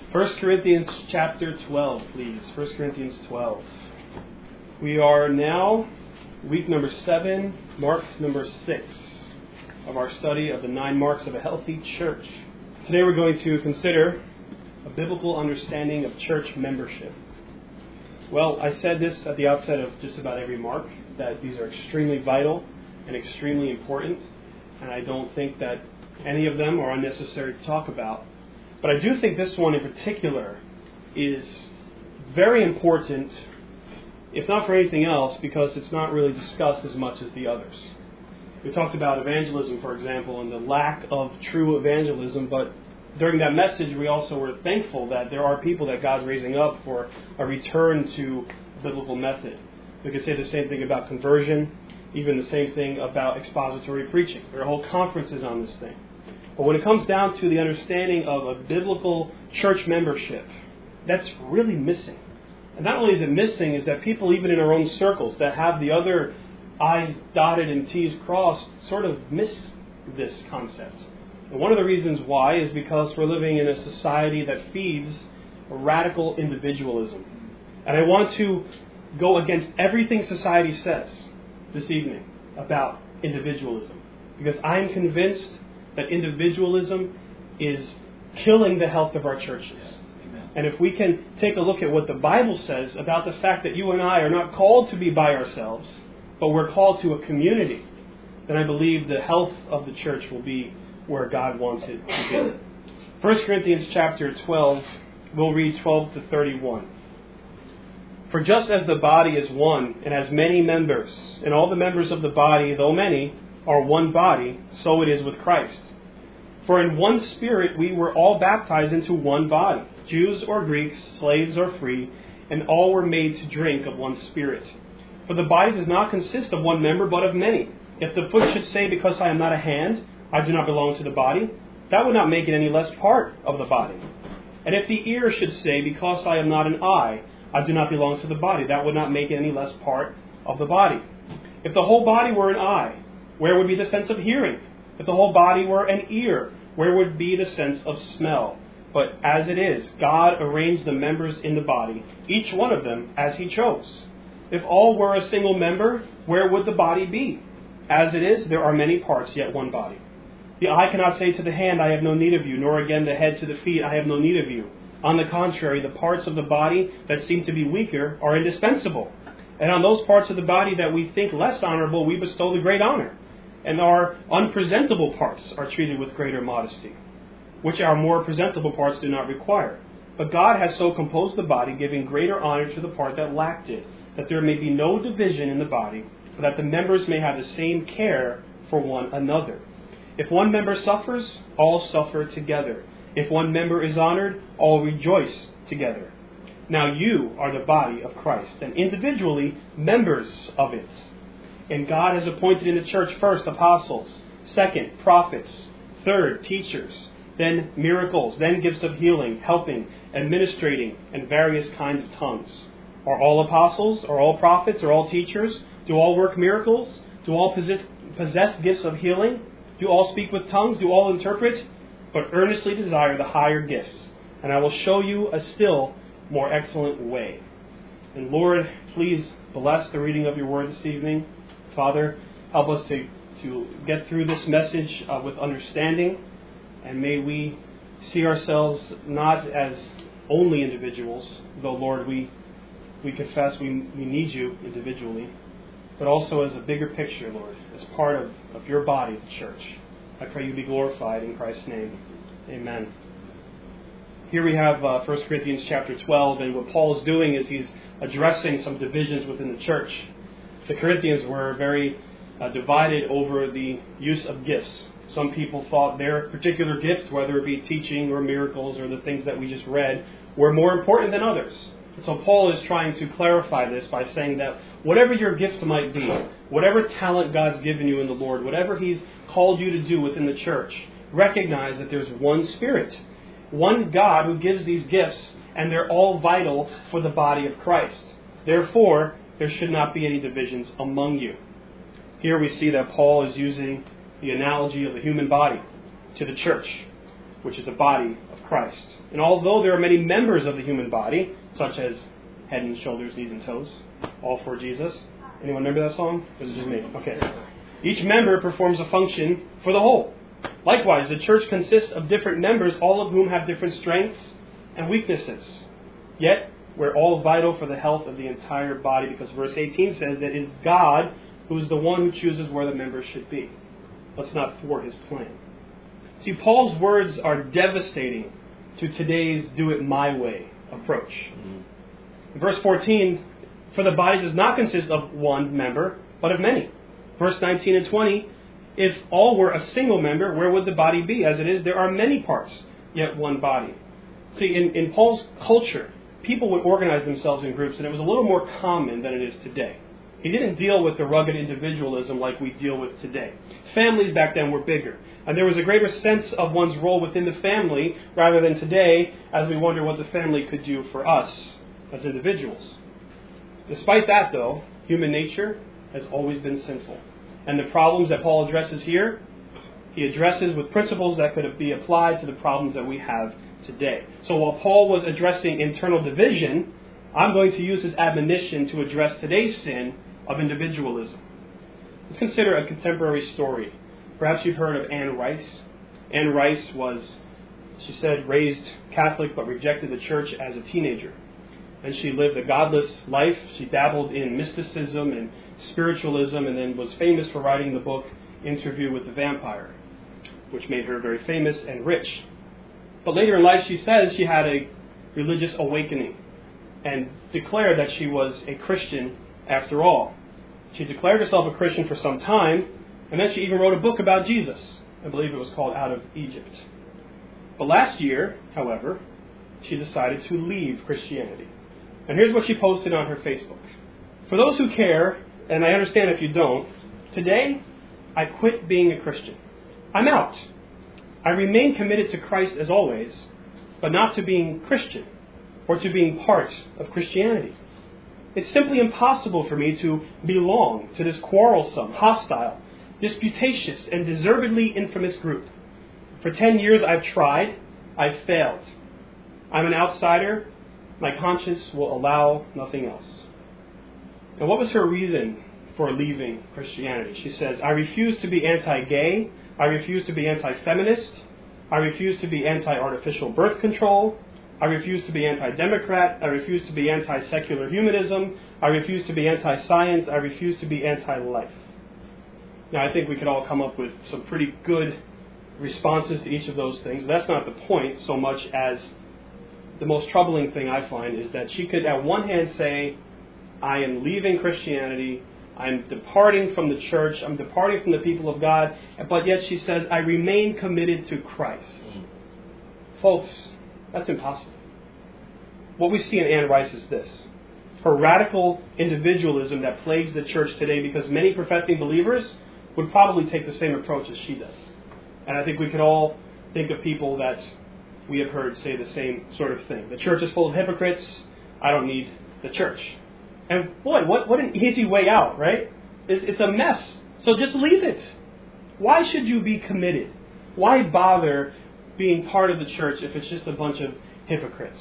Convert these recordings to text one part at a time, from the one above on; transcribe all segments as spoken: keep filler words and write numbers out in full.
First Corinthians chapter twelve, please. First Corinthians twelve. We are now week number seven, mark number six of our study of the nine marks of a healthy church. Today we're going to consider a biblical understanding of church membership. Well, I said this at the outset of just about every mark, that these are extremely vital and extremely important, and I don't think that any of them are unnecessary to talk about. But I do think this one in particular is very important, if not for anything else, because it's not really discussed as much as the others. We talked about evangelism, for example, and the lack of true evangelism, but during that message we also were thankful that there are people that God's raising up for a return to biblical method. We could say the same thing about conversion, even the same thing about expository preaching. There are whole conferences on this thing. But when it comes down to the understanding of a biblical church membership, that's really missing. And not only is it missing, is that people even in our own circles that have the other I's dotted and T's crossed sort of miss this concept. And one of the reasons why is because we're living in a society that feeds a radical individualism. And I want to go against everything society says this evening about individualism, because I'm convinced that individualism is killing the health of our churches. Amen. And if we can take a look at what the Bible says about the fact that you and I are not called to be by ourselves, but we're called to a community, then I believe the health of the church will be where God wants it to be. First Corinthians chapter twelve, we'll read twelve to thirty-one. For just as the body is one and has many members, and all the members of the body, though many, are one body, so it is with Christ. For in one Spirit we were all baptized into one body, Jews or Greeks, slaves or free, and all were made to drink of one Spirit. For the body does not consist of one member, but of many. If the foot should say, because I am not a hand, I do not belong to the body, that would not make it any less part of the body. And if the ear should say, because I am not an eye, I do not belong to the body, that would not make it any less part of the body. If the whole body were an eye, where would be the sense of hearing? If the whole body were an ear, where would be the sense of smell? But as it is, God arranged the members in the body, each one of them as He chose. If all were a single member, where would the body be? As it is, there are many parts, yet one body. The eye cannot say to the hand, I have no need of you, nor again the head to the feet, I have no need of you. On the contrary, the parts of the body that seem to be weaker are indispensable. And on those parts of the body that we think less honorable, we bestow the great honor. And our unpresentable parts are treated with greater modesty, which our more presentable parts do not require. But God has so composed the body, giving greater honor to the part that lacked it, that there may be no division in the body, but that the members may have the same care for one another. If one member suffers, all suffer together. If one member is honored, all rejoice together. Now you are the body of Christ, and individually members of it. And God has appointed in the church first apostles, second prophets, third teachers, then miracles, then gifts of healing, helping, administrating, and various kinds of tongues. Are all apostles? Are all prophets? Are all teachers? Do all work miracles? Do all possess, possess gifts of healing? Do all speak with tongues? Do all interpret? But earnestly desire the higher gifts, and I will show you a still more excellent way. And Lord, please bless the reading of your word this evening. Father, help us to, to get through this message uh, with understanding, and may we see ourselves not as only individuals, though, Lord, we we confess we, we need you individually, but also as a bigger picture, Lord, as part of, of your body, the church. I pray you be glorified in Christ's name. Amen. Here we have uh, First Corinthians chapter twelve, and what Paul is doing is he's addressing some divisions within the church. The Corinthians were very uh, divided over the use of gifts. Some people thought their particular gift, whether it be teaching or miracles or the things that we just read, were more important than others. And so Paul is trying to clarify this by saying that whatever your gift might be, whatever talent God's given you in the Lord, whatever He's called you to do within the church, recognize that there's one Spirit, one God who gives these gifts, and they're all vital for the body of Christ. Therefore, there should not be any divisions among you. Here we see that Paul is using the analogy of the human body to the church, which is the body of Christ. And although there are many members of the human body, such as head and shoulders, knees and toes, all for Jesus. Anyone remember that song? Or is it just me? Okay. Each member performs a function for the whole. Likewise, the church consists of different members, all of whom have different strengths and weaknesses. Yet, we're all vital for the health of the entire body, because verse eighteen says that it is God who is the one who chooses where the members should be. Let's not thwart his plan. See, Paul's words are devastating to today's do-it-my-way approach. Mm-hmm. In verse fourteen, for the body does not consist of one member, but of many. Verse nineteen and twenty, if all were a single member, where would the body be? As it is, there are many parts, yet one body. See, in, in Paul's culture, people would organize themselves in groups, and it was a little more common than it is today. He didn't deal with the rugged individualism like we deal with today. Families back then were bigger, and there was a greater sense of one's role within the family rather than today, as we wonder what the family could do for us as individuals. Despite that, though, human nature has always been sinful. And the problems that Paul addresses here, he addresses with principles that could be applied to the problems that we have today. So while Paul was addressing internal division, I'm going to use his admonition to address today's sin of individualism. Let's consider a contemporary story. Perhaps you've heard of Anne Rice. Anne Rice was, she said, raised Catholic but rejected the church as a teenager. And she lived a godless life. She dabbled in mysticism and spiritualism, and then was famous for writing the book Interview with the Vampire, which made her very famous and rich. But later in life, she says she had a religious awakening and declared that she was a Christian after all. She declared herself a Christian for some time, and then she even wrote a book about Jesus. I believe it was called Out of Egypt. But last year, however, she decided to leave Christianity. And here's what she posted on her Facebook. For those who care, and I understand if you don't, today I quit being a Christian. I'm out. I remain committed to Christ as always, but not to being Christian or to being part of Christianity. It's simply impossible for me to belong to this quarrelsome, hostile, disputatious, and deservedly infamous group. For ten years I've tried. I've failed. I'm an outsider. My conscience will allow nothing else. And what was her reason for leaving Christianity? She says, I refuse to be anti-gay. I refuse to be anti-feminist. I refuse to be anti-artificial birth control. I refuse to be anti-democrat. I refuse to be anti-secular humanism. I refuse to be anti-science. I refuse to be anti-life. Now, I think we could all come up with some pretty good responses to each of those things, but that's not the point so much as the most troubling thing I find is that she could at one hand say, I am leaving Christianity, I'm departing from the church, I'm departing from the people of God, but yet she says, I remain committed to Christ. Mm-hmm. Folks, that's impossible. What we see in Anne Rice is this. Her radical individualism that plagues the church today, because many professing believers would probably take the same approach as she does. And I think we could all think of people that we have heard say the same sort of thing. The church is full of hypocrites. I don't need the church. And boy, what, what an easy way out, right? It's, it's a mess. So just leave it. Why should you be committed? Why bother being part of the church if it's just a bunch of hypocrites?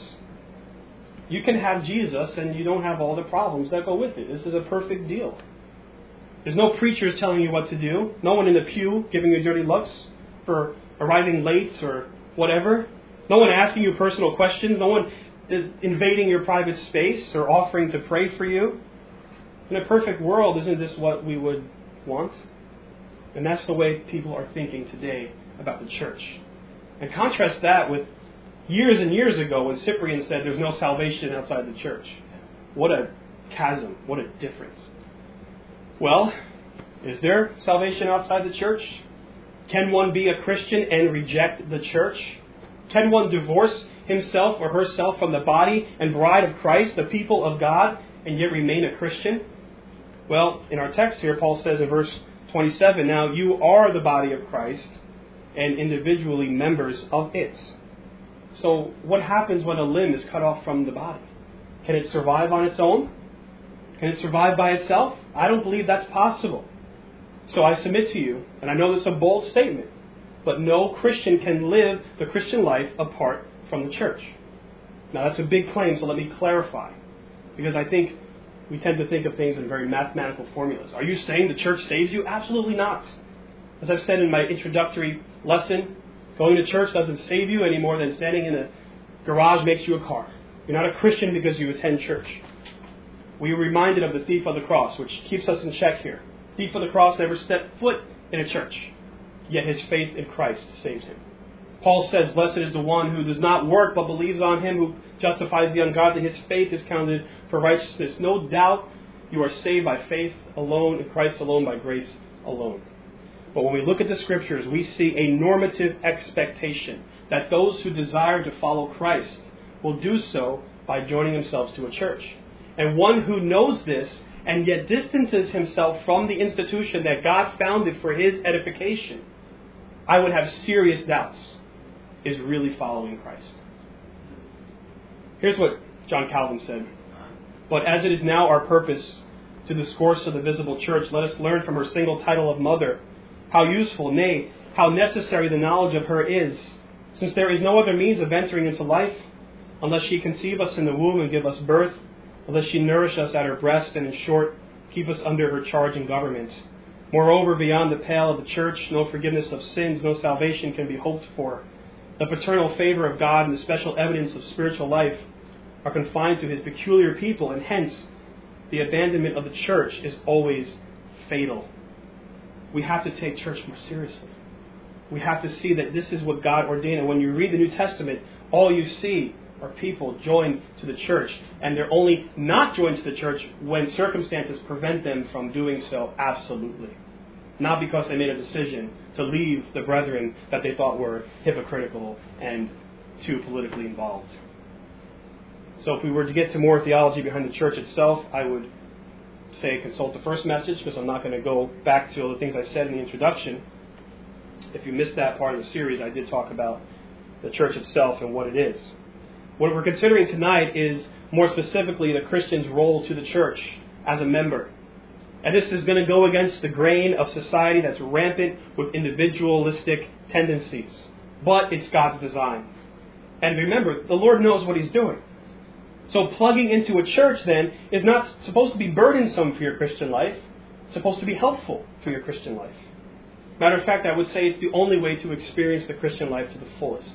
You can have Jesus and you don't have all the problems that go with it. This is a perfect deal. There's no preachers telling you what to do. No one in the pew giving you dirty looks for arriving late or whatever. No one asking you personal questions. No one invading your private space or offering to pray for you. In a perfect world, isn't this what we would want? And that's the way people are thinking today about the church. And contrast that with years and years ago when Cyprian said there's no salvation outside the church. What a chasm. What a difference. Well, is there salvation outside the church? Can one be a Christian and reject the church? Can one divorce himself or herself from the body and bride of Christ, the people of God, and yet remain a Christian? Well, in our text here, Paul says in verse twenty-seven, now you are the body of Christ and individually members of it. So what happens when a limb is cut off from the body? Can it survive on its own? Can it survive by itself? I don't believe that's possible. So I submit to you, and I know this is a bold statement, but no Christian can live the Christian life apart from the church. Now that's a big claim, so let me clarify. Because I think we tend to think of things in very mathematical formulas. Are you saying the church saves you? Absolutely not. As I've said in my introductory lesson, going to church doesn't save you any more than standing in a garage makes you a car. You're not a Christian because you attend church. We are reminded of the thief of the cross, which keeps us in check here. The thief of the cross never stepped foot in a church, yet his faith in Christ saved him. Paul says, blessed is the one who does not work but believes on him who justifies the ungodly. His faith is counted for righteousness. No doubt you are saved by faith alone, in Christ alone, by grace alone. But when we look at the Scriptures, we see a normative expectation that those who desire to follow Christ will do so by joining themselves to a church. And one who knows this and yet distances himself from the institution that God founded for his edification, I would have serious doubts, is really following Christ. Here's what John Calvin said. But as it is now our purpose to discourse of the visible church, let us learn from her single title of mother how useful, nay, how necessary the knowledge of her is, since there is no other means of entering into life, unless she conceive us in the womb and give us birth, unless she nourish us at her breast, and in short, keep us under her charge and government. Moreover, beyond the pale of the church, no forgiveness of sins, no salvation can be hoped for. The paternal favor of God and the special evidence of spiritual life are confined to his peculiar people, and hence the abandonment of the church is always fatal. We have to take church more seriously. We have to see that this is what God ordained. And when you read the New Testament, all you see are people joined to the church. And they're only not joined to the church when circumstances prevent them from doing so absolutely. Not because they made a decision to leave the brethren that they thought were hypocritical and too politically involved. So if we were to get to more theology behind the church itself, I would say consult the first message, because I'm not going to go back to all the things I said in the introduction. If you missed that part of the series, I did talk about the church itself and what it is. What we're considering tonight is more specifically the Christian's role to the church as a member. And this is going to go against the grain of society that's rampant with individualistic tendencies. But it's God's design. And remember, the Lord knows what He's doing. So plugging into a church then is not supposed to be burdensome for your Christian life. It's supposed to be helpful for your Christian life. Matter of fact, I would say it's the only way to experience the Christian life to the fullest.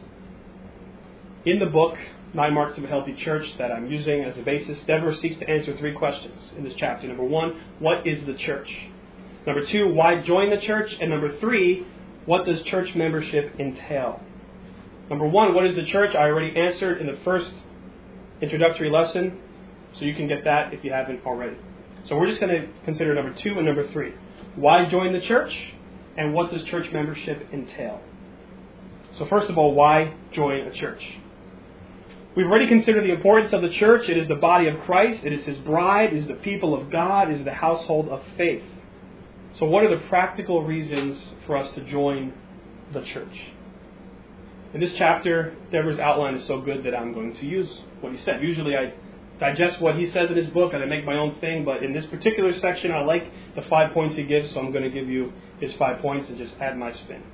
In the book, Nine Marks of a Healthy Church, that I'm using as a basis, Deborah seeks to answer three questions in this chapter. Number one, what is the church? Number two, why join the church? And number three, what does church membership entail? Number one, what is the church? I already answered in the first introductory lesson, so you can get that if you haven't already. So we're just going to consider number two and number three. Why join the church? And what does church membership entail? So first of all, why join a church? We've already considered the importance of the church. It is the body of Christ. It is His bride. It is the people of God. It is the household of faith. So what are the practical reasons for us to join the church? In this chapter, Deborah's outline is so good that I'm going to use what he said. Usually I digest what he says in his book and I make my own thing, but in this particular section I like the five points he gives, so I'm going to give you his five points and just add my spin.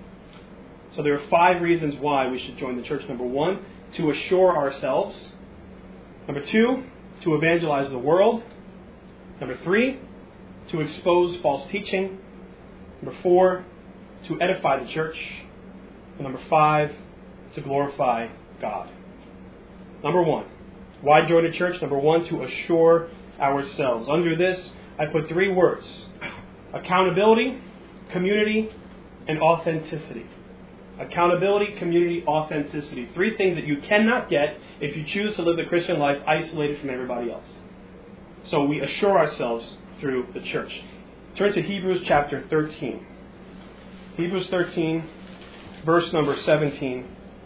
So there are five reasons why we should join the church. Number one, to assure ourselves. Number two, to evangelize the world. Number three, to expose false teaching. Number four, to edify the church. And number five, to glorify God. Number one, why join a church? Number one, to assure ourselves. Under this, I put three words: accountability, community, and authenticity. Accountability, community, authenticity. Three things that you cannot get if you choose to live the Christian life isolated from everybody else. So we assure ourselves through the church. Turn to Hebrews chapter thirteen. Hebrews thirteen, verse number seventeen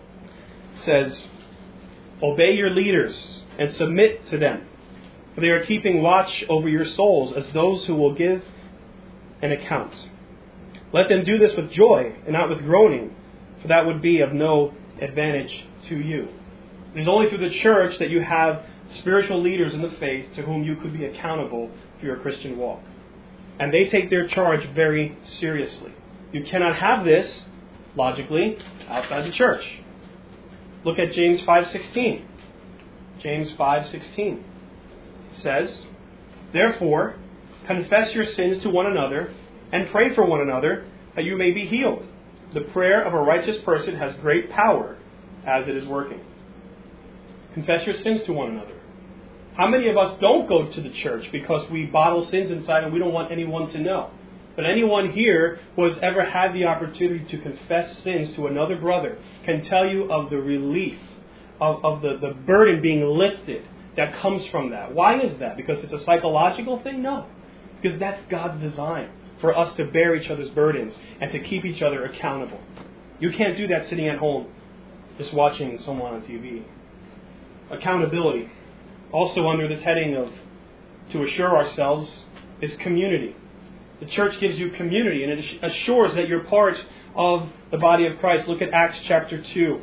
says, obey your leaders and submit to them, for they are keeping watch over your souls as those who will give an account. Let them do this with joy and not with groaning, for that would be of no advantage to you. It is only through the church that you have spiritual leaders in the faith to whom you could be accountable for your Christian walk. And they take their charge very seriously. You cannot have this, logically, outside the church. Look at James five sixteen. James five sixteen says, "Therefore, confess your sins to one another and pray for one another that you may be healed. The prayer of a righteous person has great power as it is working." Confess your sins to one another. How many of us don't go to the church because we bottle sins inside and we don't want anyone to know? But anyone here who has ever had the opportunity to confess sins to another brother can tell you of the relief, of, of the, the burden being lifted that comes from that. Why is that? Because it's a psychological thing? No. Because that's God's design, for us to bear each other's burdens and to keep each other accountable. You can't do that sitting at home just watching someone on T V. Accountability. Also under this heading of to assure ourselves is community. The church gives you community and it assures that you're part of the body of Christ. Look at Acts chapter two.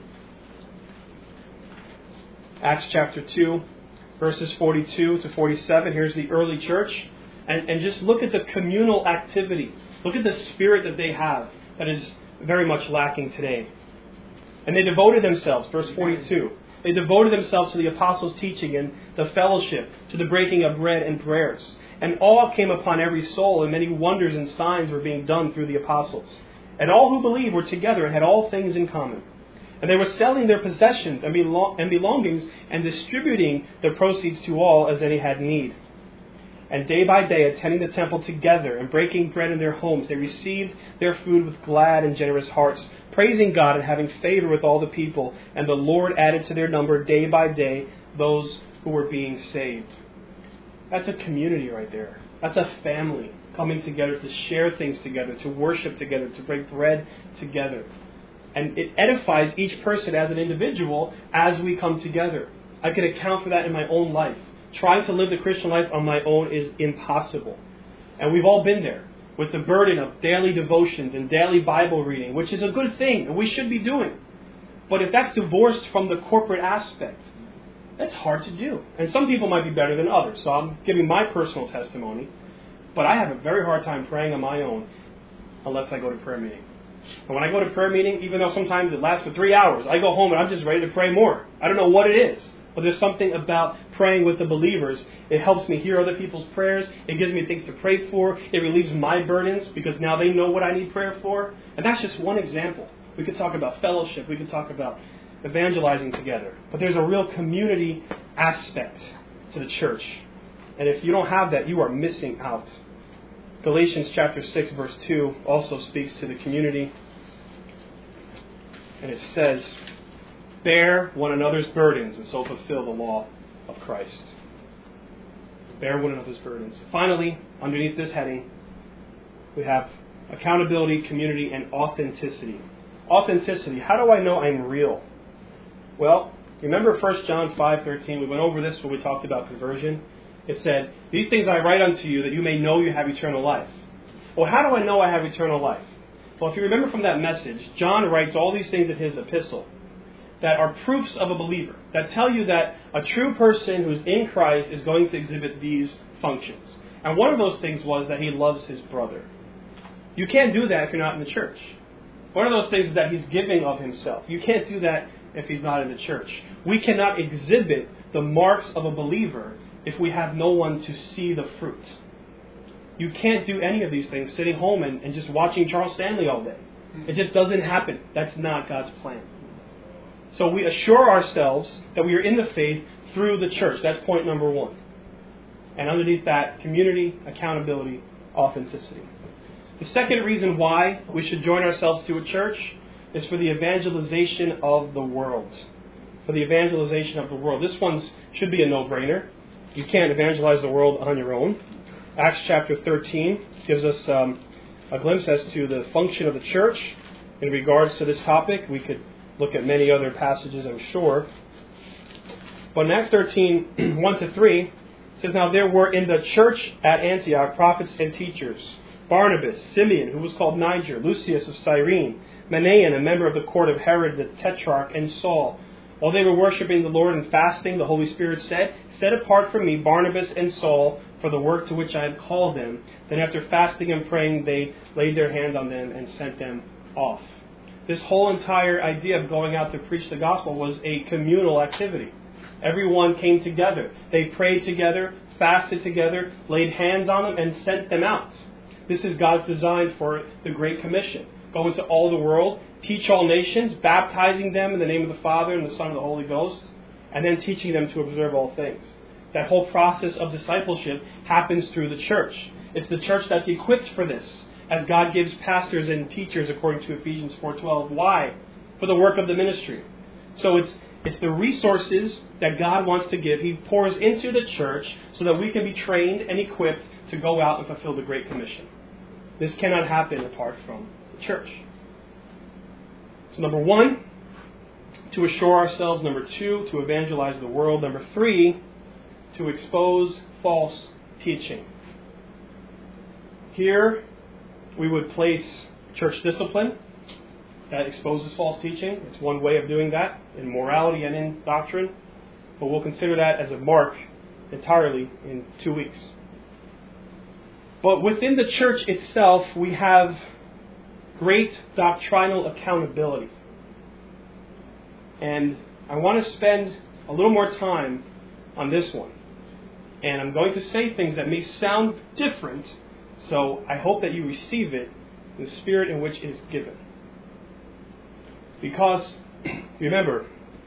Acts chapter two, verses forty-two to forty-seven. Here's the early church. And, and just look at the communal activity. Look at the spirit that they have that is very much lacking today. And they devoted themselves, verse forty-two. They devoted themselves to the apostles' teaching and the fellowship, to the breaking of bread and prayers. And awe came upon every soul, and many wonders and signs were being done through the apostles. And all who believed were together and had all things in common. And they were selling their possessions and belongings and distributing the proceeds to all as any had need. And day by day, attending the temple together and breaking bread in their homes, they received their food with glad and generous hearts, praising God and having favor with all the people. And the Lord added to their number day by day those who were being saved. That's a community right there. That's a family coming together to share things together, to worship together, to break bread together. And it edifies each person as an individual as we come together. I can account for that in my own life. Trying to live the Christian life on my own is impossible. And we've all been there with the burden of daily devotions and daily Bible reading, which is a good thing and we should be doing. But if that's divorced from the corporate aspect, that's hard to do. And some people might be better than others. So I'm giving my personal testimony. But I have a very hard time praying on my own unless I go to prayer meeting. And when I go to prayer meeting, even though sometimes it lasts for three hours, I go home and I'm just ready to pray more. I don't know what it is. But there's something about praying with the believers. It helps me hear other people's prayers. It gives me things to pray for. It relieves my burdens because now they know what I need prayer for. And that's just one example. We could talk about fellowship. We could talk about evangelizing together. But there's a real community aspect to the church. And if you don't have that, you are missing out. Galatians chapter six, verse two also speaks to the community. And it says, "Bear one another's burdens and so fulfill the law of Christ." Bear one another's burdens. Finally, underneath this heading, we have accountability, community, and authenticity. Authenticity. How do I know I'm real? Well, remember First John five thirteen. We went over this when we talked about conversion. It said, "These things I write unto you that you may know you have eternal life." Well, how do I know I have eternal life? Well, if you remember from that message, John writes all these things in his epistle that are proofs of a believer, that tell you that a true person who's in Christ is going to exhibit these functions. And one of those things was that he loves his brother. You can't do that if you're not in the church. One of those things is that he's giving of himself. You can't do that if he's not in the church. We cannot exhibit the marks of a believer if we have no one to see the fruit. You can't do any of these things sitting home and, and just watching Charles Stanley all day. It just doesn't happen. That's not God's plan. So we assure ourselves that we are in the faith through the church. That's point number one. And underneath that, community, accountability, authenticity. The second reason why we should join ourselves to a church is for the evangelization of the world. For the evangelization of the world. This one should be a no-brainer. You can't evangelize the world on your own. Acts chapter thirteen gives us um, a glimpse as to the function of the church in regards to this topic. We could look at many other passages, I'm sure. But in Acts thirteen, one to three, it says, "Now there were in the church at Antioch prophets and teachers, Barnabas, Simeon, who was called Niger, Lucius of Cyrene, Manaen, a member of the court of Herod the Tetrarch, and Saul. While they were worshiping the Lord and fasting, the Holy Spirit said, 'Set apart for me Barnabas and Saul for the work to which I have called them.' Then after fasting and praying, they laid their hands on them and sent them off." This whole entire idea of going out to preach the gospel was a communal activity. Everyone came together. They prayed together, fasted together, laid hands on them, and sent them out. This is God's design for the Great Commission. Go into all the world, teach all nations, baptizing them in the name of the Father and the Son and the Holy Ghost, and then teaching them to observe all things. That whole process of discipleship happens through the church. It's the church that's equipped for this, as God gives pastors and teachers according to Ephesians four twelve. Why? For the work of the ministry. So it's it's the resources that God wants to give. He pours into the church so that we can be trained and equipped to go out and fulfill the Great Commission. This cannot happen apart from the church. So number one, to assure ourselves. Number two, to evangelize the world. Number three, to expose false teaching. Here, we would place church discipline that exposes false teaching. It's one way of doing that in morality and in doctrine. But we'll consider that as a mark entirely in two weeks. But within the church itself, we have great doctrinal accountability. And I want to spend a little more time on this one. And I'm going to say things that may sound different, so I hope that you receive it in the spirit in which it is given. Because, remember,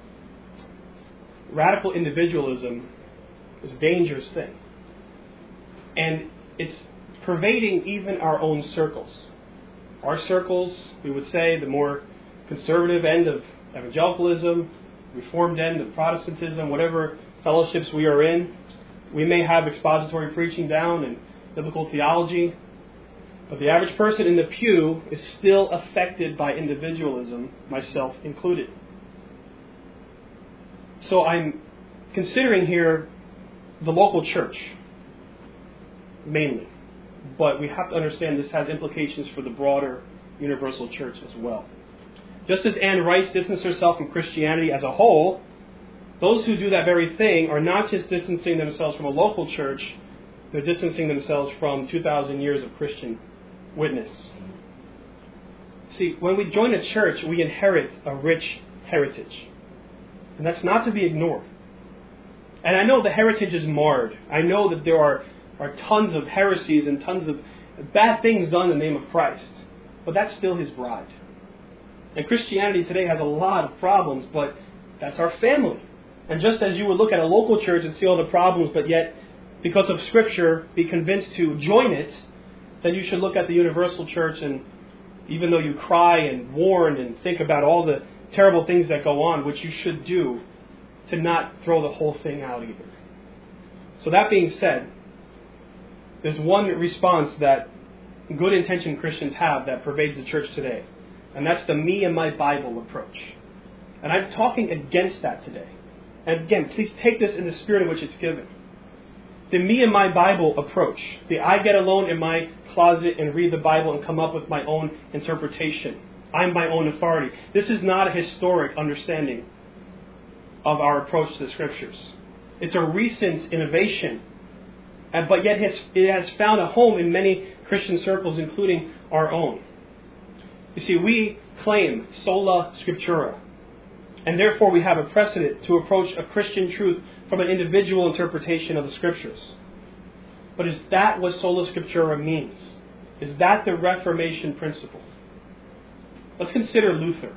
radical individualism is a dangerous thing. And it's pervading even our own circles. Our circles, we would say, the more conservative end of evangelicalism, reformed end of Protestantism, whatever fellowships we are in, we may have expository preaching down and biblical theology, but the average person in the pew is still affected by individualism, myself included. So I'm considering here the local church, mainly. But we have to understand this has implications for the broader universal church as well. Just as Anne Rice distanced herself from Christianity as a whole, those who do that very thing are not just distancing themselves from a local church, they're distancing themselves from two thousand years of Christian witness. See, when we join a church, we inherit a rich heritage. And that's not to be ignored. And I know the heritage is marred. I know that there are, are tons of heresies and tons of bad things done in the name of Christ. But that's still His bride. And Christianity today has a lot of problems, but that's our family. And just as you would look at a local church and see all the problems, but yet, because of Scripture, be convinced to join it, then you should look at the universal church, and even though you cry and warn and think about all the terrible things that go on, which you should do, to not throw the whole thing out either. So that being said, there's one response that good-intentioned Christians have that pervades the church today, and that's the me and my Bible approach. And I'm talking against that today. And again, please take this in the spirit in which it's given. The me and my Bible approach, the I get alone in my closet and read the Bible and come up with my own interpretation. I'm my own authority. This is not a historic understanding of our approach to the Scriptures. It's a recent innovation, and but yet it has found a home in many Christian circles, including our own. You see, we claim sola scriptura, and therefore we have a precedent to approach a Christian truth from an individual interpretation of the Scriptures. But is that what sola scriptura means? Is that the Reformation principle? Let's consider Luther.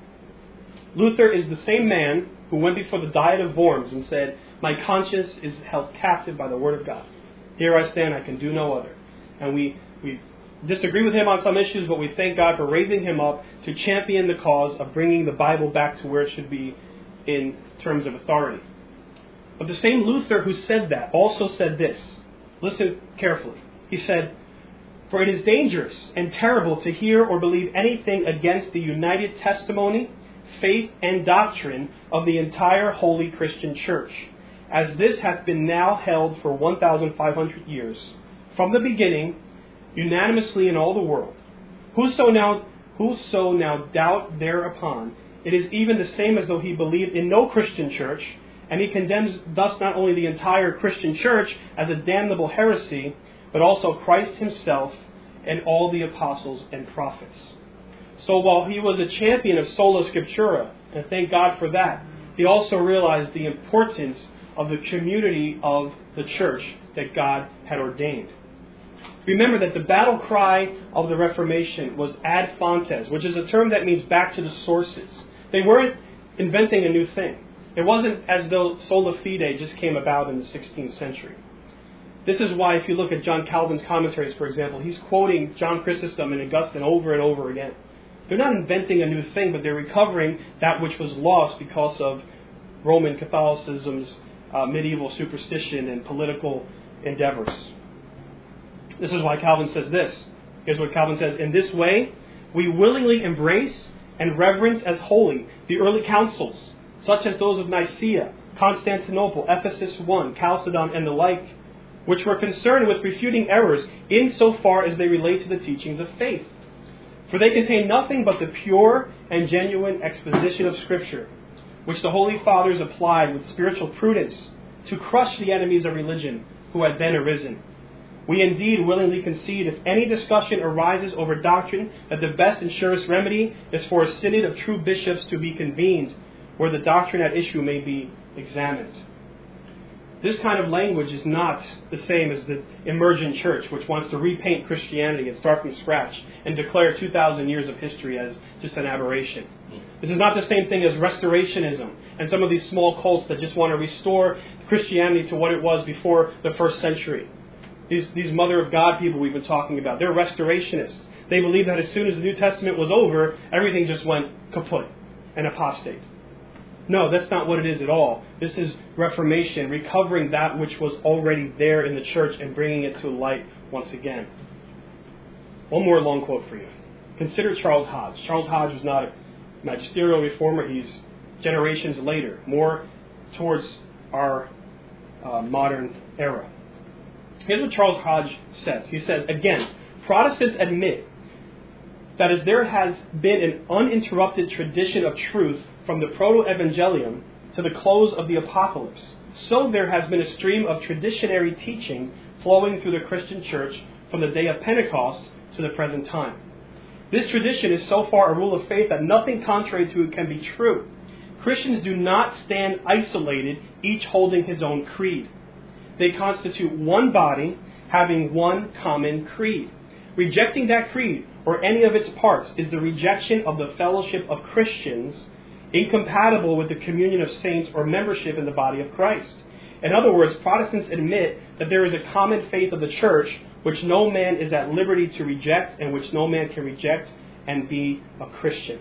Luther is the same man who went before the Diet of Worms and said, "My conscience is held captive by the Word of God. Here I stand, I can do no other." And we, we disagree with him on some issues, but we thank God for raising him up to champion the cause of bringing the Bible back to where it should be in terms of authority. But the same Luther who said that also said this. Listen carefully. He said, "For it is dangerous and terrible to hear or believe anything against the united testimony, faith, and doctrine of the entire holy Christian Church, as this hath been now held for one thousand five hundred years, from the beginning, unanimously in all the world. Whoso now, whoso now doubt thereupon, it is even the same as though he believed in no Christian church, and he condemns thus not only the entire Christian church as a damnable heresy, but also Christ himself and all the apostles and prophets." So while he was a champion of sola scriptura, and thank God for that, he also realized the importance of the community of the church that God had ordained. Remember that the battle cry of the Reformation was ad fontes, which is a term that means back to the sources. They weren't inventing a new thing. It wasn't as though sola fide just came about in the sixteenth century. This is why if you look at John Calvin's commentaries, for example, he's quoting John Chrysostom and Augustine over and over again. They're not inventing a new thing, but they're recovering that which was lost because of Roman Catholicism's uh, medieval superstition and political endeavors. This is why Calvin says this. Here's what Calvin says. In this way, we willingly embrace and reverence as holy the early councils, such as those of Nicaea, Constantinople, Ephesus one, Chalcedon, and the like, which were concerned with refuting errors insofar as they relate to the teachings of faith. For they contain nothing but the pure and genuine exposition of Scripture, which the Holy Fathers applied with spiritual prudence to crush the enemies of religion who had then arisen. We indeed willingly concede, if any discussion arises over doctrine, that the best and surest remedy is for a synod of true bishops to be convened, where the doctrine at issue may be examined. This kind of language is not the same as the emergent church, which wants to repaint Christianity and start from scratch and declare two thousand years of history as just an aberration. This is not the same thing as restorationism and some of these small cults that just want to restore Christianity to what it was before the first century. These, these Mother of God people we've been talking about, they're restorationists. They believe that as soon as the New Testament was over, everything just went kaput and apostate. No, that's not what it is at all. This is Reformation, recovering that which was already there in the church and bringing it to light once again. One more long quote for you. Consider Charles Hodge. Charles Hodge was not a magisterial reformer. He's generations later, more towards our uh, modern era. Here's what Charles Hodge says. He says, again, Protestants admit that as there has been an uninterrupted tradition of truth from the proto-evangelium to the close of the apocalypse, so there has been a stream of traditionary teaching flowing through the Christian church from the day of Pentecost to the present time. This tradition is so far a rule of faith that nothing contrary to it can be true. Christians do not stand isolated, each holding his own creed. They constitute one body, having one common creed. Rejecting that creed, or any of its parts, is the rejection of the fellowship of Christians, incompatible with the communion of saints or membership in the body of Christ. In other words, Protestants admit that there is a common faith of the church which no man is at liberty to reject and which no man can reject and be a Christian.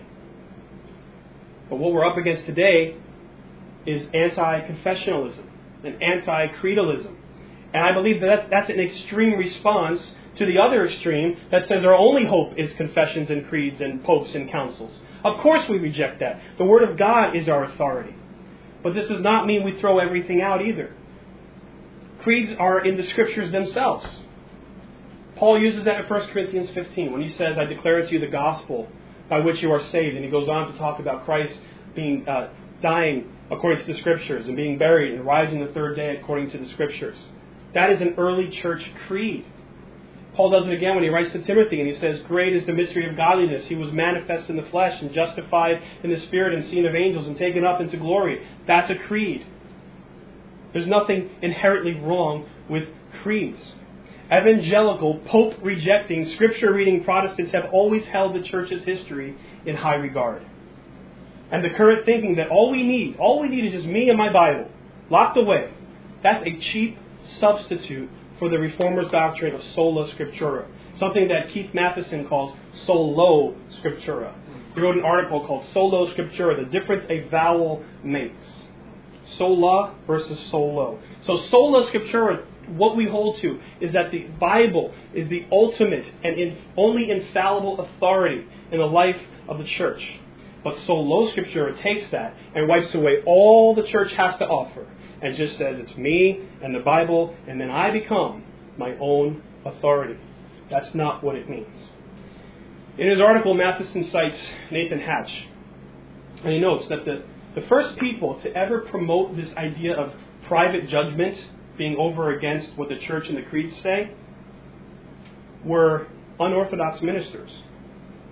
But what we're up against today is anti-confessionalism and anti-creedalism. And I believe that that's, that's an extreme response to the other extreme that says our only hope is confessions and creeds and popes and councils. Of course we reject that. The Word of God is our authority. But this does not mean we throw everything out either. Creeds are in the Scriptures themselves. Paul uses that in First Corinthians fifteen when he says, I declare to you the gospel by which you are saved. And he goes on to talk about Christ being uh, dying according to the Scriptures and being buried and rising the third day according to the Scriptures. That is an early church creed. Paul does it again when he writes to Timothy and he says, great is the mystery of godliness. He was manifest in the flesh and justified in the spirit and seen of angels and taken up into glory. That's a creed. There's nothing inherently wrong with creeds. Evangelical, Pope-rejecting, Scripture-reading Protestants have always held the church's history in high regard. And the current thinking that all we need, all we need is just me and my Bible, locked away, that's a cheap substitute for the Reformers' doctrine of sola scriptura, something that Keith Matheson calls solo scriptura. He wrote an article called Solo Scriptura, the difference a vowel makes. Sola versus solo. So sola scriptura, what we hold to is that the Bible is the ultimate and in, only infallible authority in the life of the church. But solo scriptura takes that and wipes away all the church has to offer and just says it's me and the Bible, and then I become my own authority. That's not what it means. In his article, Matheson cites Nathan Hatch, and he notes that the, the first people to ever promote this idea of private judgment being over against what the church and the creeds say were unorthodox ministers.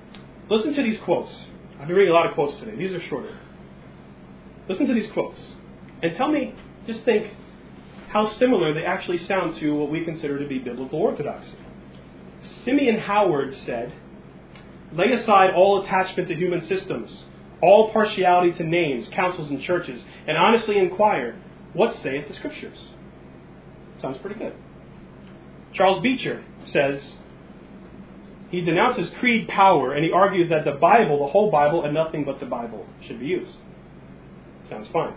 Listen to these quotes. I've been reading a lot of quotes today. These are shorter. Listen to these quotes. And tell me, just think how similar they actually sound to what we consider to be biblical orthodoxy. Simeon Howard said, "Lay aside all attachment to human systems, all partiality to names, councils, and churches, and honestly inquire, what saith the Scriptures?" Sounds pretty good. Charles Beecher says, he denounces creed power, and he argues that the Bible, the whole Bible, and nothing but the Bible should be used. Sounds fine.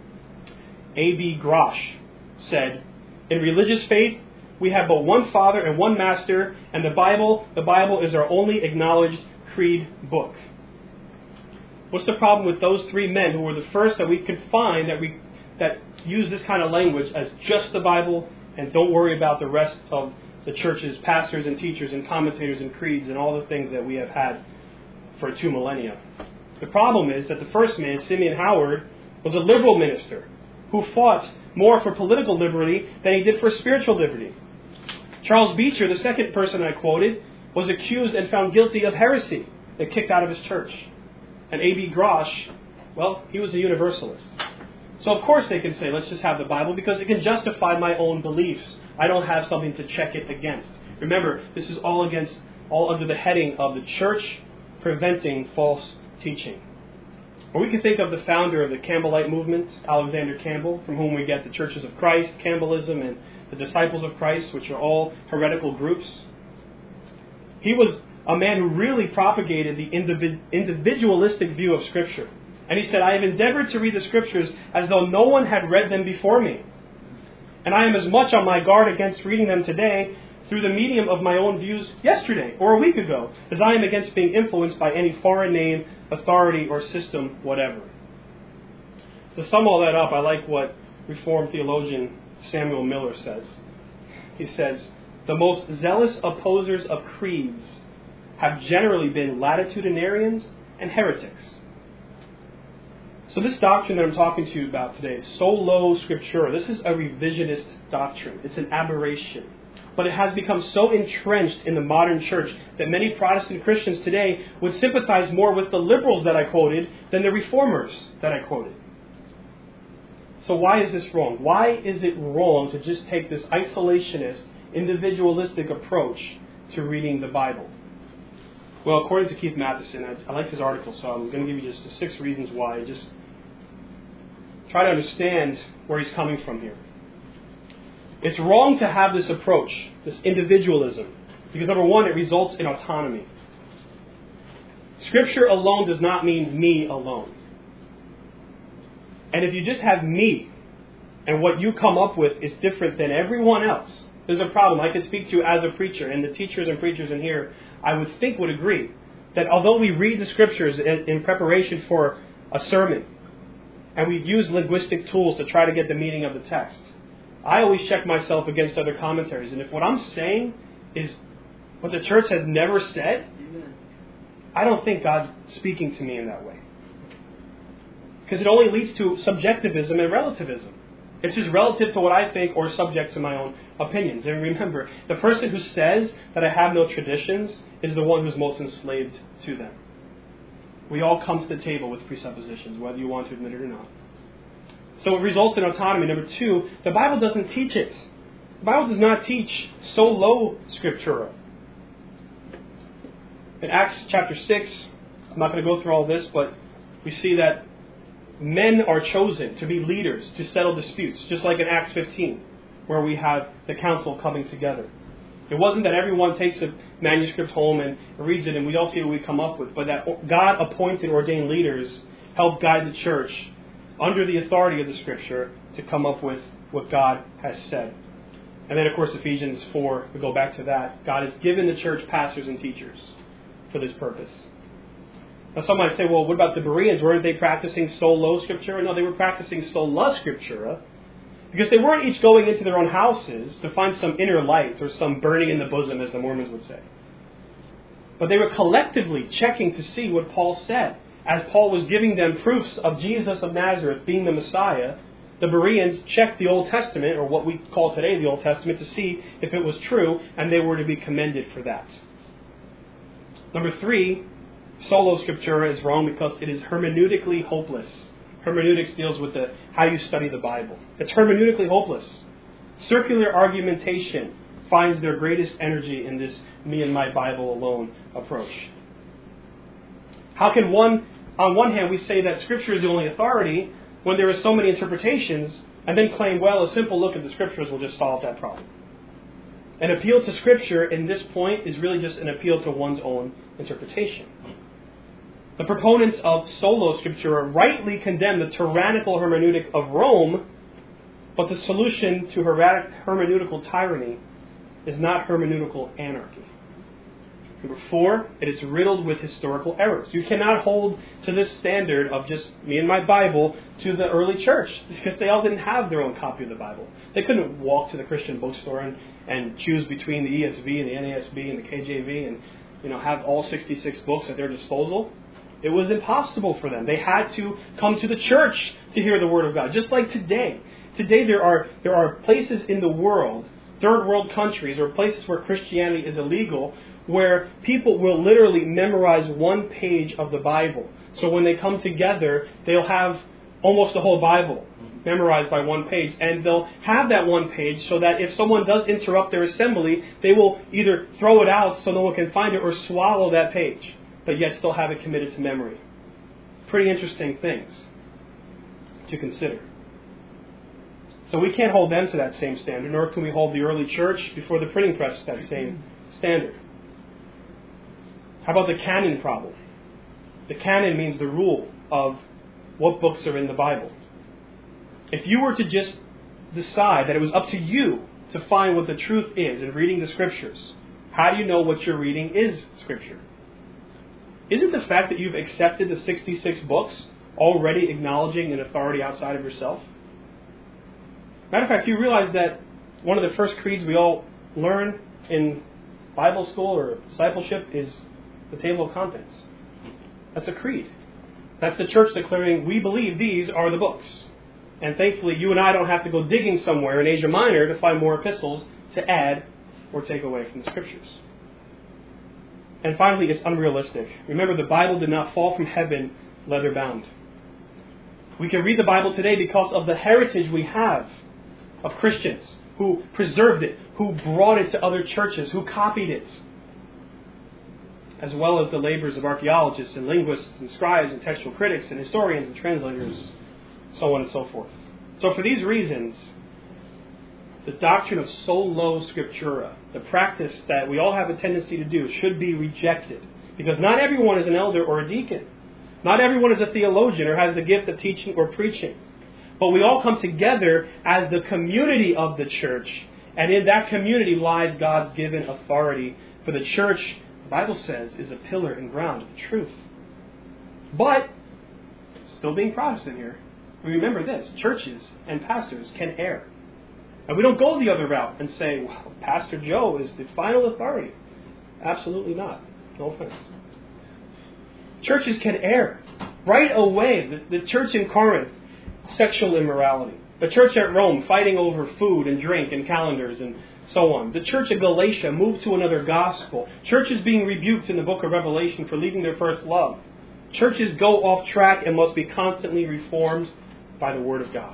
A B Grosh said, "In religious faith, we have but one Father and one Master, and the Bible, the Bible is our only acknowledged creed book." What's the problem with those three men who were the first that we could find that we that use this kind of language as just the Bible and don't worry about the rest of the church's pastors and teachers and commentators and creeds and all the things that we have had for two millennia? The problem is that the first man, Simeon Howard, was a liberal minister who fought more for political liberty than he did for spiritual liberty. Charles Beecher, the second person I quoted, was accused and found guilty of heresy and kicked out of his church. And A B Grosh, well, he was a universalist. So of course they can say, let's just have the Bible because it can justify my own beliefs. I don't have something to check it against. Remember, this is all against, all under the heading of the church preventing false teaching. Or we can think of the founder of the Campbellite movement, Alexander Campbell, from whom we get the Churches of Christ, Campbellism, and the Disciples of Christ, which are all heretical groups. He was a man who really propagated the individualistic view of Scripture. And he said, "I have endeavored to read the Scriptures as though no one had read them before me. And I am as much on my guard against reading them today through the medium of my own views yesterday or a week ago, as I am against being influenced by any foreign name, authority, or system, whatever." To sum all that up, I like what Reformed theologian Samuel Miller says. He says, "The most zealous opposers of creeds have generally been latitudinarians and heretics." So this doctrine that I'm talking to you about today, Sola Scriptura, this is a revisionist doctrine. It's an aberration. But it has become so entrenched in the modern church that many Protestant Christians today would sympathize more with the liberals that I quoted than the reformers that I quoted. So why is this wrong? Why is it wrong to just take this isolationist, individualistic approach to reading the Bible? Well, according to Keith Matheson, I, I like his article, so I'm going to give you just the six reasons why. Just try to understand where he's coming from here. It's wrong to have this approach, this individualism, because number one, it results in autonomy. Scripture alone does not mean me alone. And if you just have me, and what you come up with is different than everyone else, there's a problem. I can speak to you as a preacher, and the teachers and preachers in here, I would think would agree, that although we read the Scriptures in, in preparation for a sermon, and we use linguistic tools to try to get the meaning of the text, I always check myself against other commentaries. And if what I'm saying is what the church has never said, Amen, I don't think God's speaking to me in that way. Because it only leads to subjectivism and relativism. It's just relative to what I think or subject to my own opinions. And remember, the person who says that I have no traditions is the one who's most enslaved to them. We all come to the table with presuppositions, whether you want to admit it or not. So it results in autonomy. Number two, the Bible doesn't teach it. The Bible does not teach Sola Scriptura. In Acts chapter six, I'm not going to go through all this, but we see that men are chosen to be leaders, to settle disputes, just like in Acts fifteen, where we have the council coming together. It wasn't that everyone takes a manuscript home and reads it and we all see what we come up with, but that God-appointed, ordained leaders help guide the church under the authority of the Scripture to come up with what God has said. And then, of course, Ephesians four, we go back to that. God has given the church pastors and teachers for this purpose. Now, some might say, well, what about the Bereans? Weren't they practicing Sola Scriptura? No, they were practicing Sola Scriptura because they weren't each going into their own houses to find some inner light or some burning in the bosom, as the Mormons would say. But they were collectively checking to see what Paul said. As Paul was giving them proofs of Jesus of Nazareth being the Messiah, the Bereans checked the Old Testament, or what we call today the Old Testament, to see if it was true, and they were to be commended for that. Number three, Solo Scriptura is wrong because it is hermeneutically hopeless. Hermeneutics deals with the how you study the Bible. It's hermeneutically hopeless. Circular argumentation finds their greatest energy in this me and my Bible alone approach. How can one, on one hand, we say that Scripture is the only authority when there are so many interpretations, and then claim, well, a simple look at the Scriptures will just solve that problem? An appeal to Scripture in this point is really just an appeal to one's own interpretation. The proponents of Solo Scriptura rightly condemn the tyrannical hermeneutic of Rome, but the solution to hermeneutical tyranny is not hermeneutical anarchy. Number four, it is riddled with historical errors. You cannot hold to this standard of just me and my Bible to the early church, because they all didn't have their own copy of the Bible. They couldn't walk to the Christian bookstore and, and choose between the E S V and the N A S B and the K J V and you know have all sixty-six books at their disposal. It was impossible for them. They had to come to the church to hear the Word of God, just like today. Today there are there are places in the world, third world countries, or places where Christianity is illegal, where people will literally memorize one page of the Bible. So when they come together, they'll have almost the whole Bible memorized by one page. And they'll have that one page so that if someone does interrupt their assembly, they will either throw it out so no one can find it or swallow that page, but yet still have it committed to memory. Pretty interesting things to consider. So we can't hold them to that same standard, nor can we hold the early church before the printing press to that same standard. How about the canon problem? The canon means the rule of what books are in the Bible. If you were to just decide that it was up to you to find what the truth is in reading the Scriptures, how do you know what you're reading is Scripture? Isn't the fact that you've accepted the sixty-six books already acknowledging an authority outside of yourself? Matter of fact, you realize that one of the first creeds we all learn in Bible school or discipleship is the table of contents. That's a creed. That's the church declaring, we believe these are the books. And thankfully, you and I don't have to go digging somewhere in Asia Minor to find more epistles to add or take away from the Scriptures. And finally, it's unrealistic. Remember, the Bible did not fall from heaven leather bound. We can read the Bible today because of the heritage we have of Christians who preserved it, who brought it to other churches, who copied it, as well as the labors of archaeologists and linguists and scribes and textual critics and historians and translators, so on and so forth. So for these reasons, the doctrine of Solo Scriptura, the practice that we all have a tendency to do, should be rejected. Because not everyone is an elder or a deacon. Not everyone is a theologian or has the gift of teaching or preaching. But we all come together as the community of the church. And in that community lies God's given authority. For the church, the Bible says, is a pillar and ground of the truth. But, still being Protestant here, we remember this. Churches and pastors can err. And we don't go the other route and say, well, Pastor Joe is the final authority. Absolutely not. No offense. Churches can err. Right away, the, the church in Corinth, sexual immorality. The church at Rome, fighting over food and drink and calendars and so on. The church at Galatia moved to another gospel. Churches being rebuked in the book of Revelation for leaving their first love. Churches go off track and must be constantly reformed by the Word of God.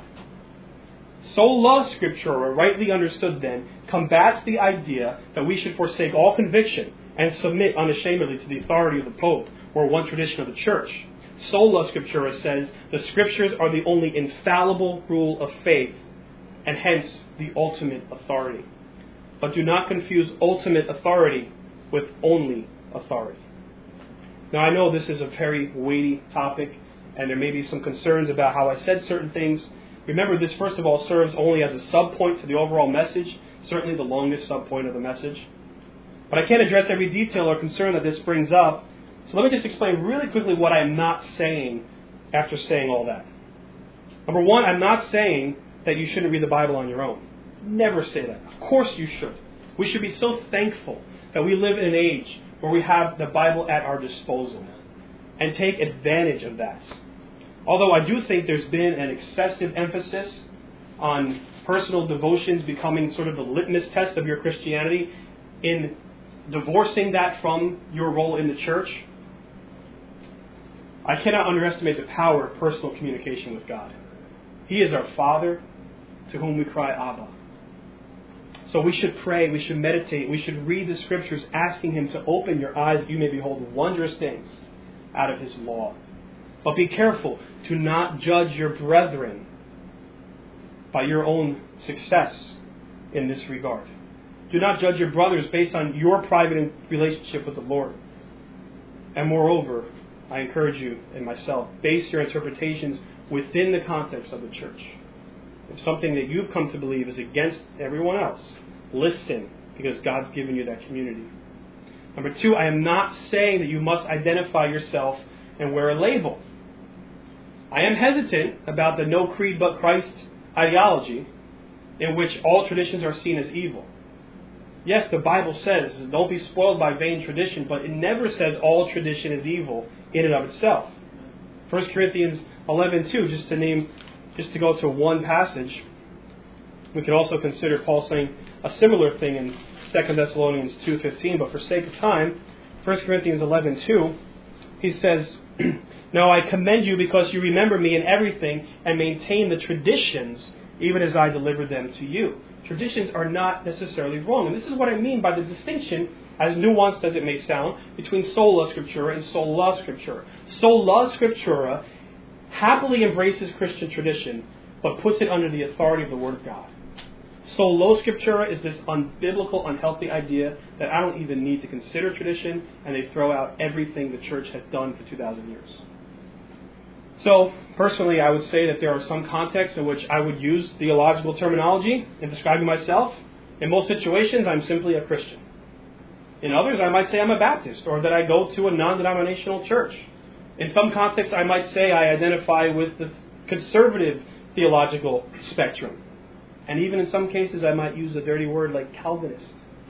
Sola Scriptura, rightly understood then, combats the idea that we should forsake all conviction and submit unashamedly to the authority of the Pope or one tradition of the Church. Sola Scriptura says the Scriptures are the only infallible rule of faith and hence the ultimate authority. But do not confuse ultimate authority with only authority. Now I know this is a very weighty topic and there may be some concerns about how I said certain things. Remember, this first of all serves only as a sub-point to the overall message, certainly the longest sub-point of the message. But I can't address every detail or concern that this brings up. So let me just explain really quickly what I'm not saying after saying all that. Number one, I'm not saying that you shouldn't read the Bible on your own. Never say that. Of course you should. We should be so thankful that we live in an age where we have the Bible at our disposal and take advantage of that. Although I do think there's been an excessive emphasis on personal devotions becoming sort of the litmus test of your Christianity in divorcing that from your role in the church. I cannot underestimate the power of personal communication with God. He is our Father, to whom we cry, Abba. So we should pray, we should meditate, we should read the Scriptures, asking Him to open your eyes that you may behold wondrous things out of His law. But be careful to not judge your brethren by your own success in this regard. Do not judge your brothers based on your private relationship with the Lord. And moreover, I encourage you and myself, base your interpretations within the context of the church. If something that you've come to believe is against everyone else, listen, because God's given you that community. Number two, I am not saying that you must identify yourself and wear a label. I am hesitant about the no creed but Christ ideology, in which all traditions are seen as evil. Yes, the Bible says, don't be spoiled by vain tradition, but it never says all tradition is evil in and of itself. First Corinthians eleven two, just to name, just to go to one passage, we could also consider Paul saying a similar thing in Second Thessalonians two fifteen, but for sake of time, First Corinthians eleven two, he says, Now I commend you because you remember me in everything and maintain the traditions even as I delivered them to you. Traditions are not necessarily wrong. And this is what I mean by the distinction, as nuanced as it may sound, between sola scriptura and sola scriptura. Sola scriptura happily embraces Christian tradition, but puts it under the authority of the Word of God. Sola scriptura is this unbiblical, unhealthy idea that I don't even need to consider tradition, and they throw out everything the church has done for two thousand years. So, personally, I would say that there are some contexts in which I would use theological terminology in describing myself. In most situations, I'm simply a Christian. In others, I might say I'm a Baptist, or that I go to a non-denominational church. In some contexts, I might say I identify with the conservative theological spectrum. And even in some cases, I might use a dirty word like Calvinist.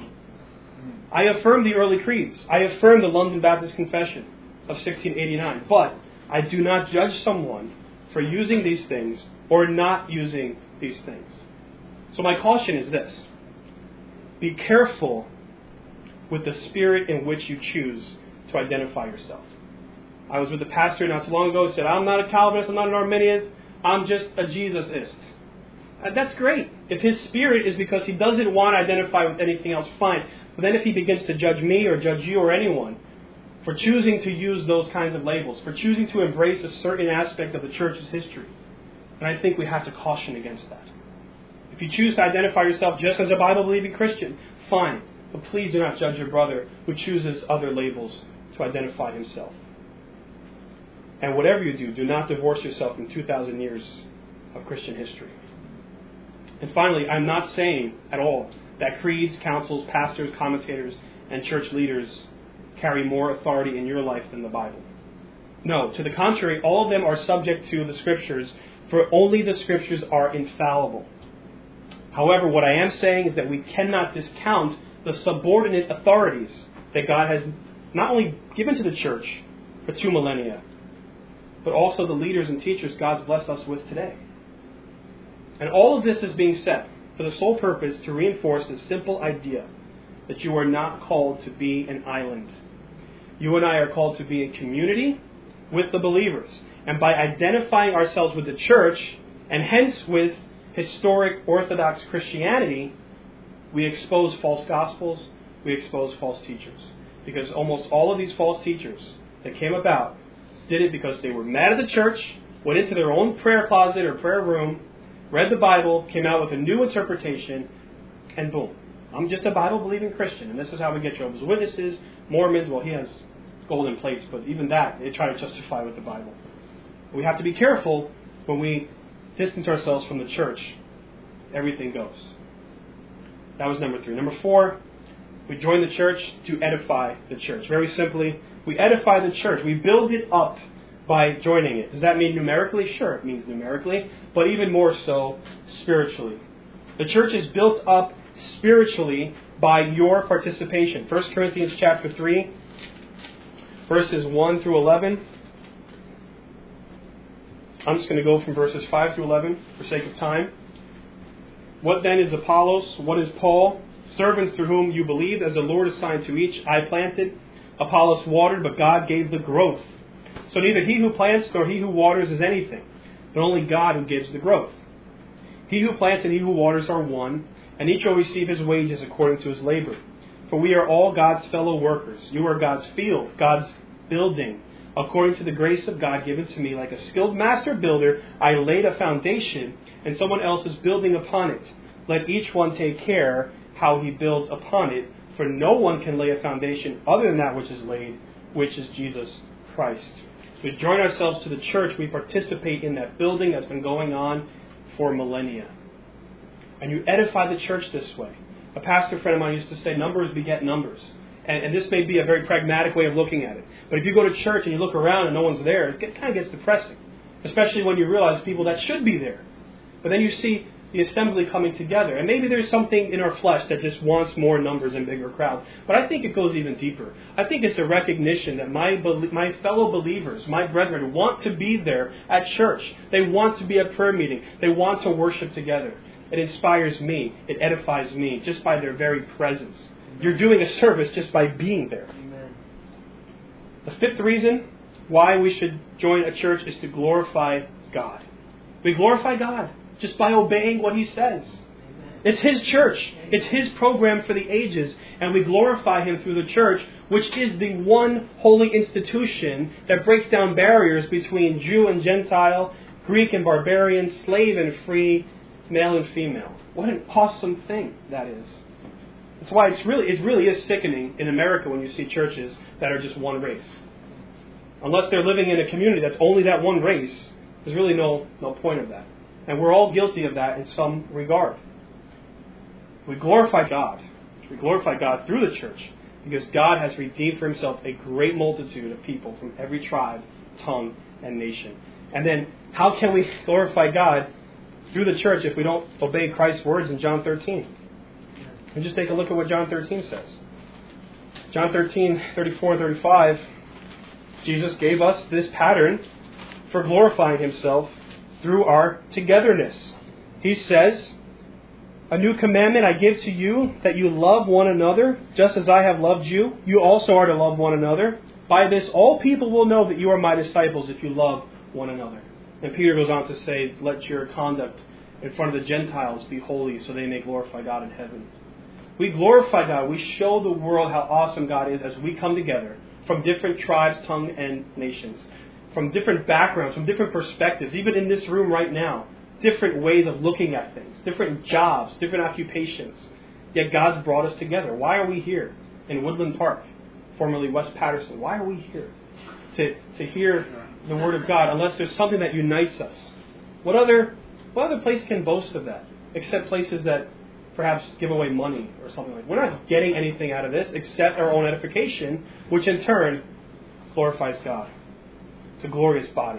I affirm the early creeds. I affirm the London Baptist Confession of sixteen eighty-nine. But I do not judge someone for using these things or not using these things. So my caution is this. Be careful with the spirit in which you choose to identify yourself. I was with a pastor not too long ago who said, I'm not a Calvinist, I'm not an Arminian, I'm just a Jesusist. And that's great. If his spirit is because he doesn't want to identify with anything else, fine. But then if he begins to judge me or judge you or anyone for choosing to use those kinds of labels, for choosing to embrace a certain aspect of the church's history, then I think we have to caution against that. If you choose to identify yourself just as a Bible-believing Christian, fine. But please do not judge your brother who chooses other labels to identify himself. And whatever you do, do not divorce yourself from two thousand years of Christian history. And finally, I'm not saying at all that creeds, councils, pastors, commentators, and church leaders carry more authority in your life than the Bible. No, to the contrary, all of them are subject to the Scriptures, for only the Scriptures are infallible. However, what I am saying is that we cannot discount the subordinate authorities that God has not only given to the church for two millennia, but also the leaders and teachers God's blessed us with today. And all of this is being said for the sole purpose to reinforce the simple idea that you are not called to be an island. You and I are called to be a community with the believers. And by identifying ourselves with the church, and hence with historic Orthodox Christianity, we expose false gospels, we expose false teachers. Because almost all of these false teachers that came about did it because they were mad at the church, went into their own prayer closet or prayer room, read the Bible, came out with a new interpretation, and boom. I'm just a Bible-believing Christian, and this is how we get Jehovah's Witnesses, Mormons. Well, he has golden plates, but even that, they try to justify with the Bible. We have to be careful when we distance ourselves from the church. Everything goes. That was number three. Number four, we join the church to edify the church. Very simply, we edify the church. We build it up by joining it. Does that mean numerically? Sure, it means numerically, but even more so spiritually. The church is built up spiritually by your participation. First Corinthians chapter three, verses one through eleven. I'm just going to go from verses five through eleven for sake of time. What then is Apollos? What is Paul? Servants through whom you believed, as the Lord assigned to each. I planted, Apollos watered, but God gave the growth. So neither he who plants nor he who waters is anything, but only God who gives the growth. He who plants and he who waters are one, and each will receive his wages according to his labor. For we are all God's fellow workers. You are God's field, God's building. According to the grace of God given to me, like a skilled master builder, I laid a foundation, and someone else is building upon it. Let each one take care how he builds upon it, for no one can lay a foundation other than that which is laid, which is Jesus Christ. We join ourselves to the church. We participate in that building that's been going on for millennia. And you edify the church this way. A pastor friend of mine used to say, numbers beget numbers. And, and this may be a very pragmatic way of looking at it. But if you go to church and you look around and no one's there, it kind of gets depressing. Especially when you realize people that should be there. But then you see the assembly coming together. And maybe there's something in our flesh that just wants more numbers and bigger crowds. But I think it goes even deeper. I think it's a recognition that my my fellow believers, my brethren, want to be there at church. They want to be at prayer meeting. They want to worship together. It inspires me. It edifies me just by their very presence. You're doing a service just by being there. Amen. The fifth reason why we should join a church is to glorify God. We glorify God just by obeying what He says. Amen. It's His church. Amen. It's His program for the ages. And we glorify Him through the church, which is the one holy institution that breaks down barriers between Jew and Gentile, Greek and barbarian, slave and free, male and female. What an awesome thing that is. That's why it's really it really is sickening in America when you see churches that are just one race. Unless they're living in a community that's only that one race, there's really no, no point of that. And we're all guilty of that in some regard. We glorify God. We glorify God through the church because God has redeemed for Himself a great multitude of people from every tribe, tongue, and nation. And then how can we glorify God through the church if we don't obey Christ's words in John thirteen? And just take a look at what John thirteen says. John thirteen, thirty-four and thirty-five, Jesus gave us this pattern for glorifying Himself through our togetherness. He says, "A new commandment I give to you, that you love one another, just as I have loved you. You also are to love one another. By this all people will know that you are my disciples if you love one another." And Peter goes on to say, "Let your conduct in front of the Gentiles be holy, so they may glorify God in heaven." We glorify God. We show the world how awesome God is as we come together from different tribes, tongue, and nations, from different backgrounds, from different perspectives, even in this room right now, different ways of looking at things, different jobs, different occupations. Yet God's brought us together. Why are we here in Woodland Park, formerly West Patterson? Why are we here? To, to hear the Word of God, unless there's something that unites us. What other, what other place can boast of that, except places that perhaps give away money or something like that? We're not getting anything out of this except our own edification, which in turn glorifies God. It's a glorious body.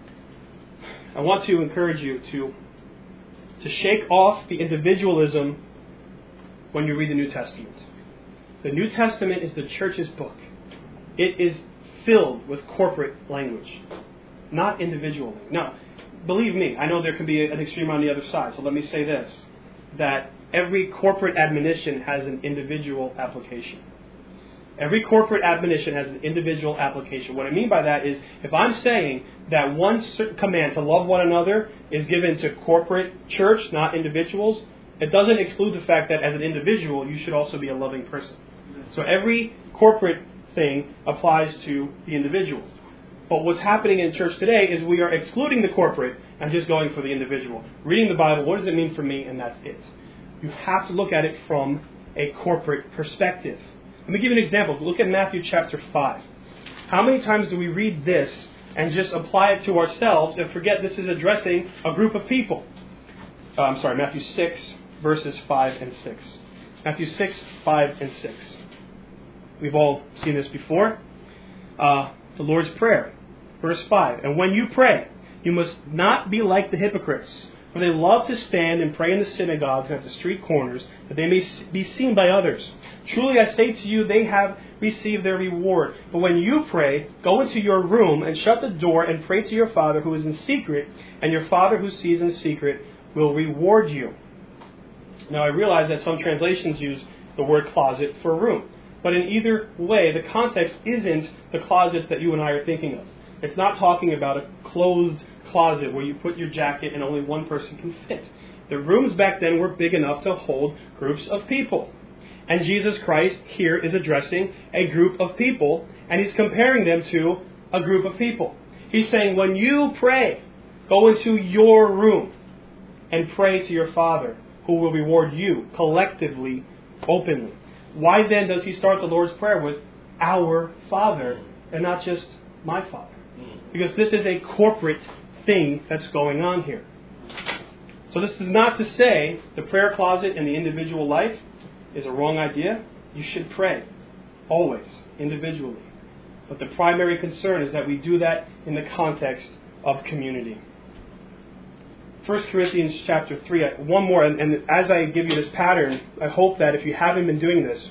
I want to encourage you to, to shake off the individualism when you read the New Testament. The New Testament is the church's book. It is filled with corporate language, not individual. Now, believe me, I know there can be an extreme on the other side, so let me say this, that every corporate admonition has an individual application. Every corporate admonition has an individual application. What I mean by that is, if I'm saying that one command to love one another is given to corporate church, not individuals, it doesn't exclude the fact that as an individual, you should also be a loving person. So every corporate thing applies to the individuals. But what's happening in church today is we are excluding the corporate and just going for the individual. Reading the Bible, what does it mean for me? And that's it. You have to look at it from a corporate perspective. Let me give you an example. Look at Matthew chapter five. How many times do we read this and just apply it to ourselves and forget this is addressing a group of people? Uh, I'm sorry, Matthew six, verses five and six. Matthew six, five and six. We've all seen this before. Uh, the Lord's Prayer, verse five. "And when you pray, you must not be like the hypocrites, for they love to stand and pray in the synagogues and at the street corners, that they may be seen by others. Truly I say to you, they have received their reward. But when you pray, go into your room and shut the door and pray to your Father who is in secret, and your Father who sees in secret will reward you." Now I realize that some translations use the word closet for room. But in either way, the context isn't the closets that you and I are thinking of. It's not talking about a closed closet where you put your jacket and only one person can fit. The rooms back then were big enough to hold groups of people. And Jesus Christ here is addressing a group of people, and he's comparing them to a group of people. He's saying, when you pray, go into your room and pray to your Father, who will reward you collectively, openly. Why then does he start the Lord's Prayer with our Father and not just my Father? Because this is a corporate thing that's going on here. So this is not to say the prayer closet in the individual life is a wrong idea. You should pray, always, individually. But the primary concern is that we do that in the context of community. First Corinthians chapter three, one more, and, and as I give you this pattern, I hope that if you haven't been doing this,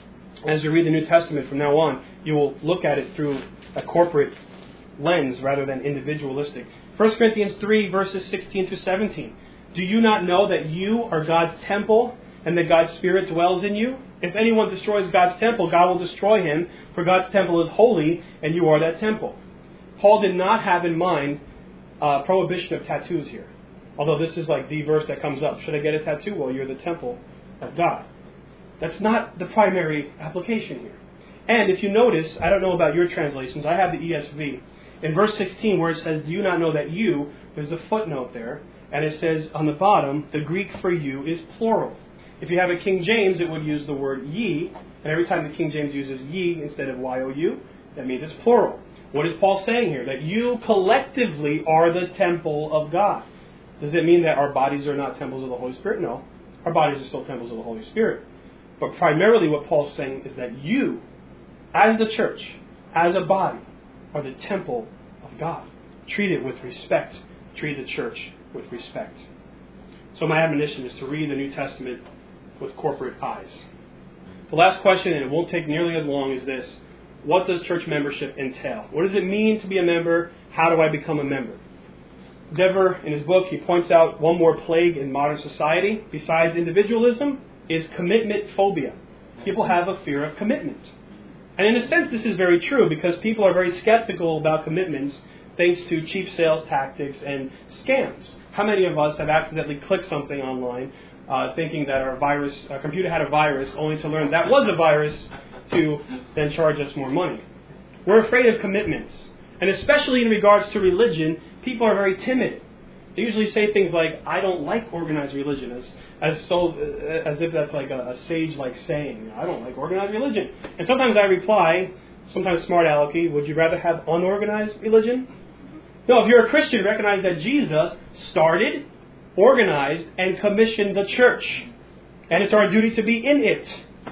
as you read the New Testament from now on, you will look at it through a corporate lens rather than individualistic. First Corinthians three, verses sixteen through seventeen. Do you not know that you are God's temple and that God's Spirit dwells in you? If anyone destroys God's temple, God will destroy him, for God's temple is holy, and you are that temple. Paul did not have in mind uh, prohibition of tattoos here. Although this is like the verse that comes up. Should I get a tattoo? Well, you're the temple of God. That's not the primary application here. And if you notice, I don't know about your translations, I have the E S V. In verse sixteen, where it says, do you not know that you, there's a footnote there, and it says on the bottom, the Greek for you is plural. If you have a King James, it would use the word ye, and every time the King James uses ye instead of Y O U, that means it's plural. What is Paul saying here? That you collectively are the temple of God. Does it mean that our bodies are not temples of the Holy Spirit? No. Our bodies are still temples of the Holy Spirit. But primarily what Paul's saying is that you, as the church, as a body, are the temple of God. Treat it with respect. Treat the church with respect. So my admonition is to read the New Testament with corporate eyes. The last question, and it won't take nearly as long, is this. What does church membership entail? What does it mean to be a member? How do I become a member? Dever, in his book, he points out one more plague in modern society, besides individualism, is commitment phobia. People have a fear of commitment. And in a sense, this is very true because people are very skeptical about commitments thanks to cheap sales tactics and scams. How many of us have accidentally clicked something online uh, thinking that our virus, our computer had a virus, only to learn that was a virus to then charge us more money? We're afraid of commitments. And especially in regards to religion, people are very timid. They usually say things like, I don't like organized religion, as as so as if that's like a, a sage-like saying. I don't like organized religion. And sometimes I reply, sometimes smart alecky, would you rather have unorganized religion? No, if you're a Christian, recognize that Jesus started, organized, and commissioned the church. And it's our duty to be in it.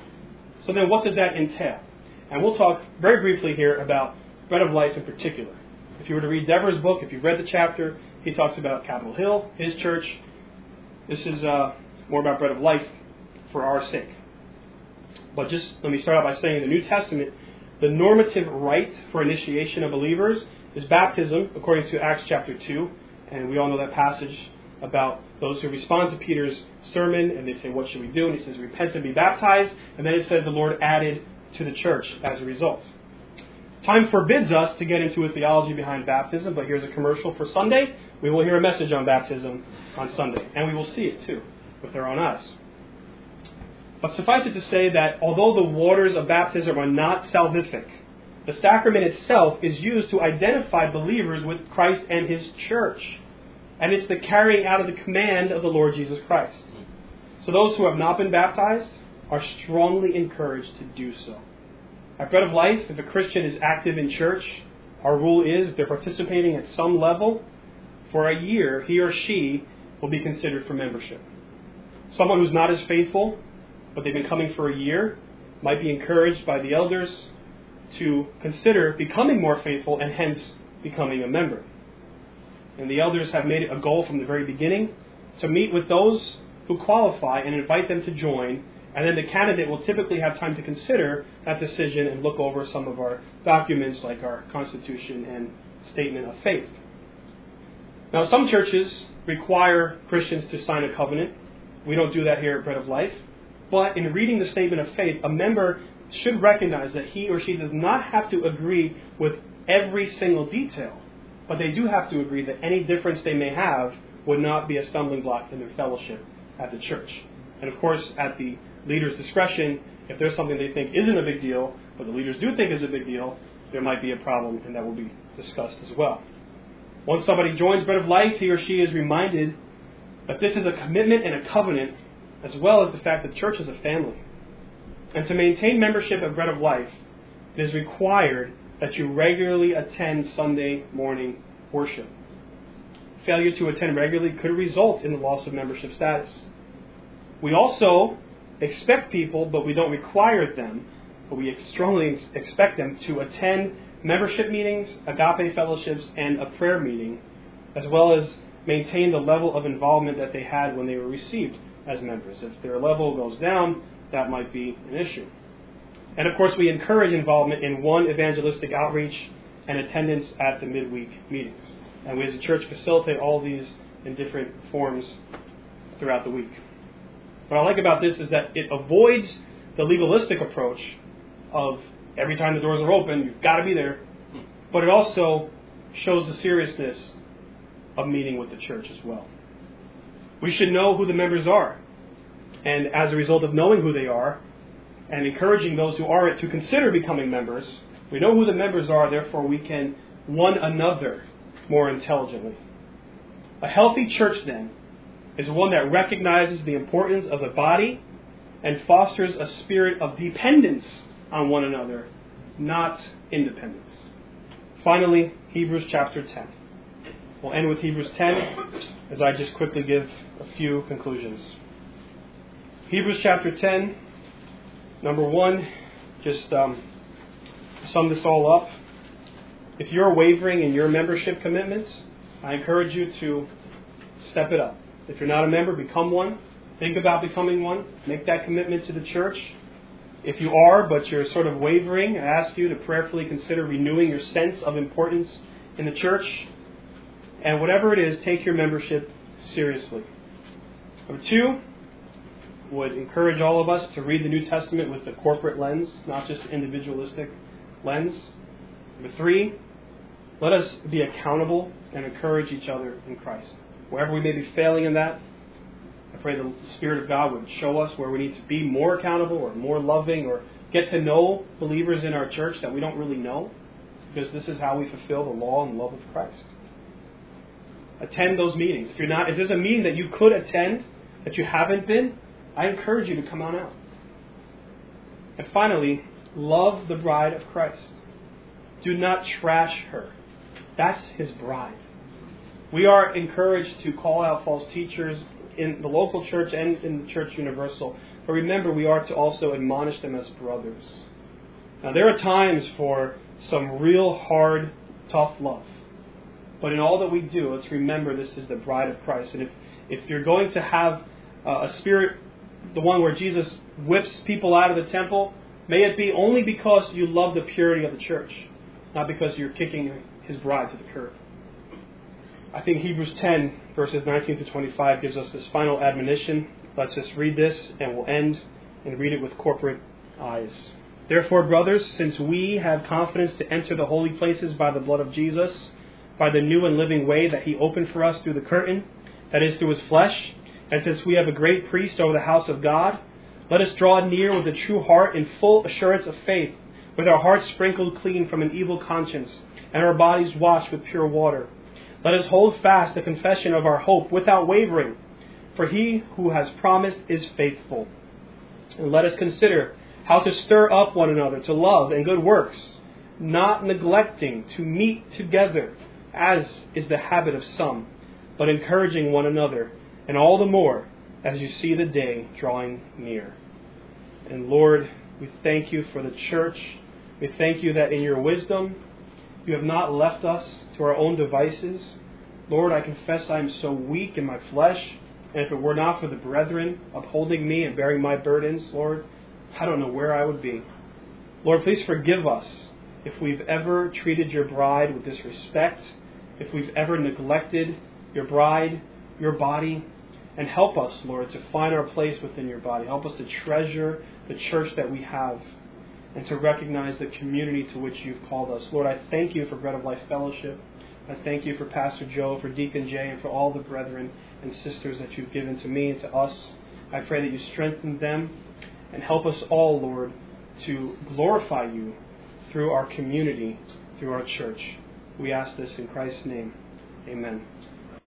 So then what does that entail? And we'll talk very briefly here about Bread of Life in particular. If you were to read Dever's book, if you've read the chapter, he talks about Capitol Hill, his church. This is uh, more about Bread of Life for our sake. But just let me start out by saying in the New Testament, the normative rite for initiation of believers is baptism, according to Acts chapter two. And we all know that passage about those who respond to Peter's sermon, and they say, what should we do? And he says, repent and be baptized. And then it says the Lord added to the church as a result. Time forbids us to get into a theology behind baptism, but here's a commercial for Sunday. We will hear a message on baptism on Sunday, and we will see it too with our own eyes. But suffice it to say that although the waters of baptism are not salvific, the sacrament itself is used to identify believers with Christ and His church. And it's the carrying out of the command of the Lord Jesus Christ. So those who have not been baptized are strongly encouraged to do so. At Bread of Life, if a Christian is active in church, our rule is if they're participating at some level, for a year, he or she will be considered for membership. Someone who's not as faithful, but they've been coming for a year, might be encouraged by the elders to consider becoming more faithful and hence becoming a member. And the elders have made it a goal from the very beginning to meet with those who qualify and invite them to join. And then the candidate will typically have time to consider that decision and look over some of our documents like our Constitution and Statement of Faith. Now, some churches require Christians to sign a covenant. We don't do that here at Bread of Life. But in reading the Statement of Faith, a member should recognize that he or she does not have to agree with every single detail, but they do have to agree that any difference they may have would not be a stumbling block in their fellowship at the church. And of course, at the leader's discretion, if there's something they think isn't a big deal, but the leaders do think is a big deal, there might be a problem, and that will be discussed as well. Once somebody joins Bread of Life, he or she is reminded that this is a commitment and a covenant, as well as the fact that the church is a family. And to maintain membership at Bread of Life, it is required that you regularly attend Sunday morning worship. Failure to attend regularly could result in the loss of membership status. We also expect people, but we don't require them, but we strongly expect them to attend membership meetings, agape fellowships, and a prayer meeting, as well as maintain the level of involvement that they had when they were received as members. If their level goes down, that might be an issue. And of course, we encourage involvement in one evangelistic outreach and attendance at the midweek meetings. And we as a church facilitate all these in different forms throughout the week. What I like about this is that it avoids the legalistic approach of every time the doors are open, you've got to be there. But it also shows the seriousness of meeting with the church as well. We should know who the members are. And as a result of knowing who they are and encouraging those who aren't to consider becoming members, we know who the members are, therefore we can one another more intelligently. A healthy church, then, is one that recognizes the importance of the body and fosters a spirit of dependence on one another, not independence. Finally, Hebrews chapter ten. We'll end with Hebrews ten as I just quickly give a few conclusions. Hebrews chapter ten, number one, just um, sum this all up. If you're wavering in your membership commitments, I encourage you to step it up. If you're not a member, become one. Think about becoming one. Make that commitment to the church. If you are, but you're sort of wavering, I ask you to prayerfully consider renewing your sense of importance in the church. And whatever it is, take your membership seriously. Number two, would encourage all of us to read the New Testament with the corporate lens, not just the individualistic lens. Number three, let us be accountable and encourage each other in Christ. Wherever we may be failing in that, I pray the Spirit of God would show us where we need to be more accountable or more loving or get to know believers in our church that we don't really know, because this is how we fulfill the law and love of Christ. Attend those meetings. If you're not, if there's a meeting that you could attend that you haven't been, I encourage you to come on out. And finally, love the bride of Christ. Do not trash her. That's His bride. We are encouraged to call out false teachers in the local church and in the church universal. But remember, we are to also admonish them as brothers. Now, there are times for some real hard, tough love. But in all that we do, let's remember this is the bride of Christ. And if, if you're going to have uh, a spirit, the one where Jesus whips people out of the temple, may it be only because you love the purity of the church, not because you're kicking His bride to the curb. I think Hebrews ten, verses nineteen to twenty-five, gives us this final admonition. Let's just read this, and we'll end and read it with corporate eyes. Therefore, brothers, since we have confidence to enter the holy places by the blood of Jesus, by the new and living way that He opened for us through the curtain, that is, through His flesh, and since we have a great priest over the house of God, let us draw near with a true heart in full assurance of faith, with our hearts sprinkled clean from an evil conscience, and our bodies washed with pure water. Let us hold fast the confession of our hope without wavering, for He who has promised is faithful. And let us consider how to stir up one another to love and good works, not neglecting to meet together, as is the habit of some, but encouraging one another, and all the more as you see the day drawing near. And Lord, we thank You for the church. We thank You that in Your wisdom, You have not left us to our own devices. Lord, I confess I am so weak in my flesh, and if it were not for the brethren upholding me and bearing my burdens, Lord, I don't know where I would be. Lord, please forgive us if we've ever treated Your bride with disrespect, if we've ever neglected Your bride, Your body, and help us, Lord, to find our place within Your body. Help us to treasure the church that we have. and to recognize the community to which you've called us. Lord, I thank you for Bread of Life Fellowship. I thank you for Pastor Joe, for Deacon Jay, and for all the brethren and sisters that you've given to me and to us. I pray that you strengthen them and help us all, Lord, to glorify you through our community, through our church. We ask this in Christ's name. Amen.